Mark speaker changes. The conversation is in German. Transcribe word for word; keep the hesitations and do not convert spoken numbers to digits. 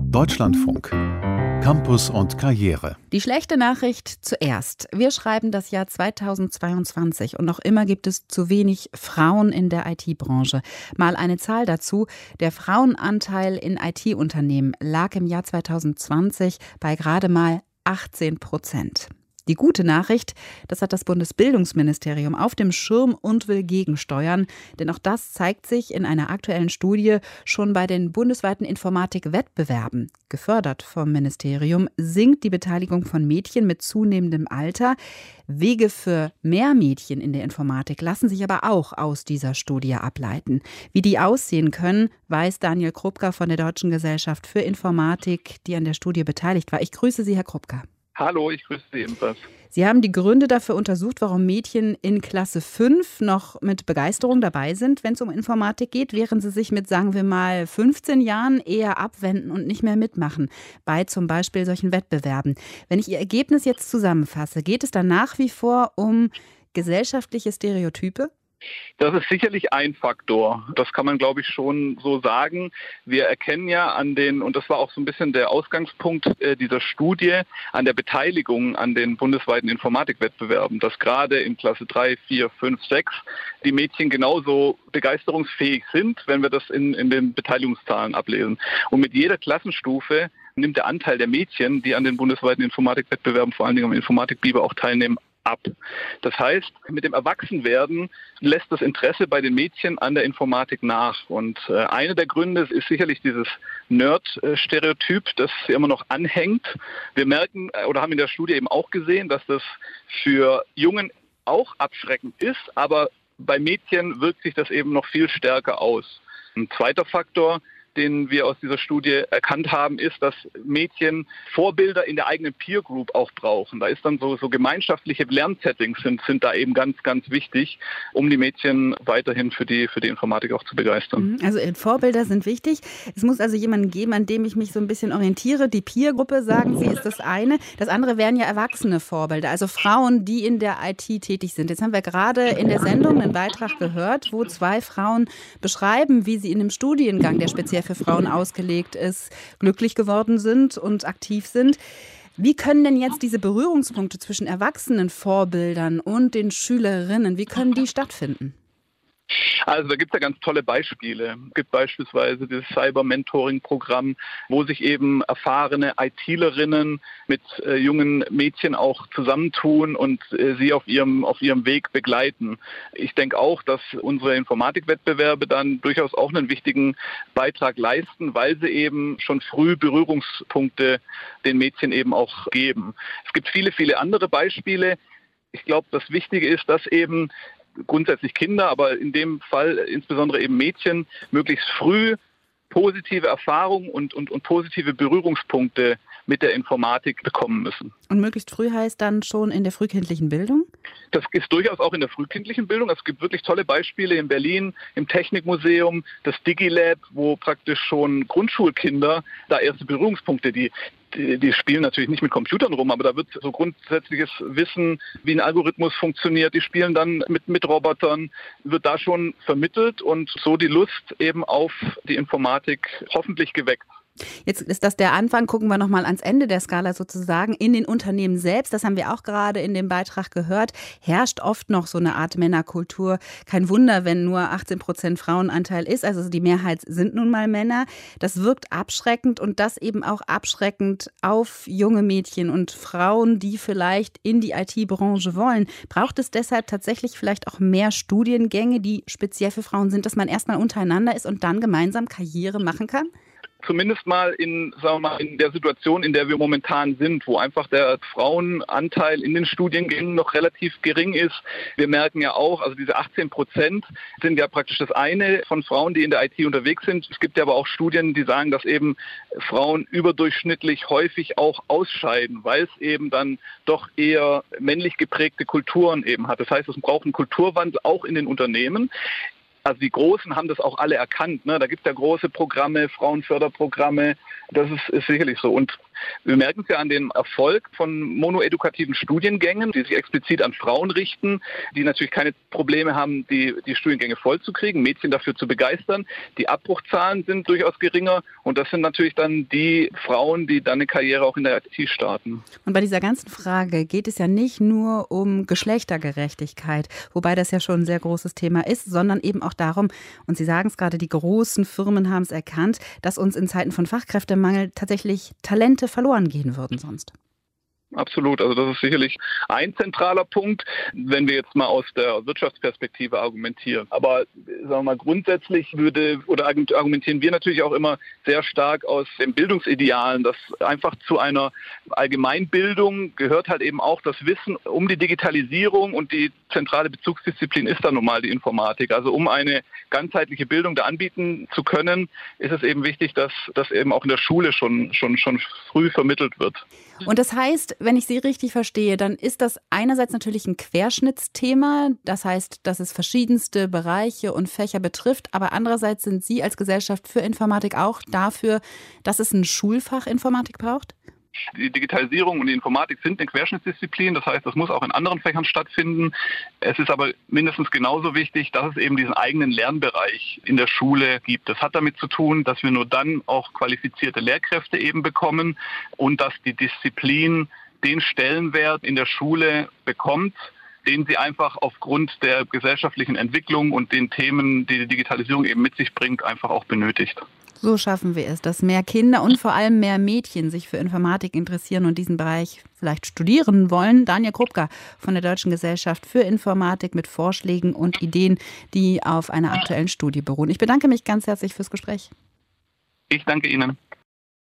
Speaker 1: Deutschlandfunk. Campus und Karriere.
Speaker 2: Die schlechte Nachricht zuerst. Wir schreiben das Jahr zweitausendzweiundzwanzig und noch immer gibt es zu wenig Frauen in der I T-Branche. Mal eine Zahl dazu. Der Frauenanteil in I T-Unternehmen lag im Jahr zweitausendzwanzig bei gerade mal achtzehn Prozent. Die gute Nachricht, das hat das Bundesbildungsministerium auf dem Schirm und will gegensteuern. Denn auch das zeigt sich in einer aktuellen Studie schon bei den bundesweiten Informatikwettbewerben. Gefördert vom Ministerium sinkt die Beteiligung von Mädchen mit zunehmendem Alter. Wege für mehr Mädchen in der Informatik lassen sich aber auch aus dieser Studie ableiten. Wie die aussehen können, weiß Daniel Krupka von der Deutschen Gesellschaft für Informatik, die an der Studie beteiligt war. Ich grüße Sie, Herr Krupka.
Speaker 3: Hallo, ich grüße Sie ebenfalls.
Speaker 2: Sie haben die Gründe dafür untersucht, warum Mädchen in Klasse fünf noch mit Begeisterung dabei sind, wenn es um Informatik geht, während sie sich mit, sagen wir mal, fünfzehn Jahren eher abwenden und nicht mehr mitmachen, bei zum Beispiel solchen Wettbewerben. Wenn ich Ihr Ergebnis jetzt zusammenfasse, geht es dann nach wie vor um gesellschaftliche Stereotype?
Speaker 3: Das ist sicherlich ein Faktor. Das kann man, glaube ich, schon so sagen. Wir erkennen ja an den, und das war auch so ein bisschen der Ausgangspunkt äh, dieser Studie, an der Beteiligung an den bundesweiten Informatikwettbewerben, dass gerade in Klasse drei, vier, fünf, sechs die Mädchen genauso begeisterungsfähig sind, wenn wir das in, in den Beteiligungszahlen ablesen. Und mit jeder Klassenstufe nimmt der Anteil der Mädchen, die an den bundesweiten Informatikwettbewerben, vor allen Dingen am Informatik-Biber auch teilnehmen, ab. Das heißt, mit dem Erwachsenwerden lässt das Interesse bei den Mädchen an der Informatik nach. Und äh, einer der Gründe ist sicherlich dieses Nerd-Stereotyp, das immer noch anhängt. Wir merken äh, oder haben in der Studie eben auch gesehen, dass das für Jungen auch abschreckend ist, aber bei Mädchen wirkt sich das eben noch viel stärker aus. Ein zweiter Faktor, den wir aus dieser Studie erkannt haben, ist, dass Mädchen Vorbilder in der eigenen Peer Group auch brauchen. Da ist dann so, so gemeinschaftliche Lernsettings sind, sind da eben ganz, ganz wichtig, um die Mädchen weiterhin für die, für die Informatik auch zu begeistern.
Speaker 2: Also Vorbilder sind wichtig. Es muss also jemanden geben, an dem ich mich so ein bisschen orientiere. Die Peer-Gruppe, sagen Sie, ist das eine. Das andere wären ja erwachsene Vorbilder, also Frauen, die in der I T tätig sind. Jetzt haben wir gerade in der Sendung einen Beitrag gehört, wo zwei Frauen beschreiben, wie sie in einem Studiengang, der speziell für Frauen ausgelegt ist, glücklich geworden sind und aktiv sind. Wie können denn jetzt diese Berührungspunkte zwischen erwachsenen Vorbildern und den Schülerinnen, wie können die stattfinden?
Speaker 3: Also da gibt es ja ganz tolle Beispiele. Es gibt beispielsweise dieses Cyber-Mentoring-Programm, wo sich eben erfahrene ITlerinnen mit äh, jungen Mädchen auch zusammentun und äh, sie auf ihrem, auf ihrem Weg begleiten. Ich denke auch, dass unsere Informatikwettbewerbe dann durchaus auch einen wichtigen Beitrag leisten, weil sie eben schon früh Berührungspunkte den Mädchen eben auch geben. Es gibt viele, viele andere Beispiele. Ich glaube, das Wichtige ist, dass eben grundsätzlich Kinder, aber in dem Fall insbesondere eben Mädchen, möglichst früh positive Erfahrungen und, und, und positive Berührungspunkte mit der Informatik bekommen müssen.
Speaker 2: Und möglichst früh heißt dann schon in der frühkindlichen Bildung?
Speaker 3: Das ist durchaus auch in der frühkindlichen Bildung. Es gibt wirklich tolle Beispiele in Berlin, im Technikmuseum, das DigiLab, wo praktisch schon Grundschulkinder da erste Berührungspunkte, die Die, die spielen natürlich nicht mit Computern rum, aber da wird so grundsätzliches Wissen, wie ein Algorithmus funktioniert. Die spielen dann mit, mit Robotern, wird da schon vermittelt und so die Lust eben auf die Informatik hoffentlich geweckt.
Speaker 2: Jetzt ist das der Anfang, gucken wir nochmal ans Ende der Skala sozusagen. In den Unternehmen selbst, das haben wir auch gerade in dem Beitrag gehört, herrscht oft noch so eine Art Männerkultur. Kein Wunder, wenn nur achtzehn Prozent Frauenanteil ist, also die Mehrheit sind nun mal Männer. Das wirkt abschreckend und das eben auch abschreckend auf junge Mädchen und Frauen, die vielleicht in die I T-Branche wollen. Braucht es deshalb tatsächlich vielleicht auch mehr Studiengänge, die speziell für Frauen sind, dass man erstmal untereinander ist und dann gemeinsam Karriere machen kann?
Speaker 3: Zumindest mal in, sagen wir mal, in der Situation, in der wir momentan sind, wo einfach der Frauenanteil in den Studiengängen noch relativ gering ist. Wir merken ja auch, also diese achtzehn Prozent sind ja praktisch das eine von Frauen, die in der I T unterwegs sind. Es gibt ja aber auch Studien, die sagen, dass eben Frauen überdurchschnittlich häufig auch ausscheiden, weil es eben dann doch eher männlich geprägte Kulturen eben hat. Das heißt, es braucht einen Kulturwandel auch in den Unternehmen. Also die Großen haben das auch alle erkannt. Ne? Da gibt es ja große Programme, Frauenförderprogramme. Das ist, ist sicherlich so. Und Wir merken es ja an dem Erfolg von monoedukativen Studiengängen, die sich explizit an Frauen richten, die natürlich keine Probleme haben, die, die Studiengänge vollzukriegen, Mädchen dafür zu begeistern. Die Abbruchzahlen sind durchaus geringer und das sind natürlich dann die Frauen, die dann eine Karriere auch in der I T starten.
Speaker 2: Und bei dieser ganzen Frage geht es ja nicht nur um Geschlechtergerechtigkeit, wobei das ja schon ein sehr großes Thema ist, sondern eben auch darum, und Sie sagen es gerade, die großen Firmen haben es erkannt, dass uns in Zeiten von Fachkräftemangel tatsächlich Talente verloren gehen würden sonst.
Speaker 3: Absolut, also das ist sicherlich ein zentraler Punkt, wenn wir jetzt mal aus der Wirtschaftsperspektive argumentieren. Aber sagen wir mal, grundsätzlich würde oder argumentieren wir natürlich auch immer sehr stark aus den Bildungsidealen, dass einfach zu einer Allgemeinbildung gehört halt eben auch das Wissen um die Digitalisierung, und die zentrale Bezugsdisziplin ist dann nun mal die Informatik. Also um eine ganzheitliche Bildung da anbieten zu können, ist es eben wichtig, dass das eben auch in der Schule schon, schon, schon früh vermittelt wird.
Speaker 2: Und das heißt, wenn ich Sie richtig verstehe, dann ist das einerseits natürlich ein Querschnittsthema. Das heißt, dass es verschiedenste Bereiche und Fächer betrifft. Aber andererseits sind Sie als Gesellschaft für Informatik auch dafür, dass es ein Schulfach Informatik braucht?
Speaker 3: Die Digitalisierung und die Informatik sind eine Querschnittsdisziplin, das heißt, das muss auch in anderen Fächern stattfinden. Es ist aber mindestens genauso wichtig, dass es eben diesen eigenen Lernbereich in der Schule gibt. Das hat damit zu tun, dass wir nur dann auch qualifizierte Lehrkräfte eben bekommen und dass die Disziplin den Stellenwert in der Schule bekommt, den sie einfach aufgrund der gesellschaftlichen Entwicklung und den Themen, die die Digitalisierung eben mit sich bringt, einfach auch benötigt.
Speaker 2: So schaffen wir es, dass mehr Kinder und vor allem mehr Mädchen sich für Informatik interessieren und diesen Bereich vielleicht studieren wollen. Daniel Krupka von der Deutschen Gesellschaft für Informatik mit Vorschlägen und Ideen, die auf einer aktuellen Studie beruhen. Ich bedanke mich ganz herzlich fürs Gespräch.
Speaker 3: Ich danke Ihnen.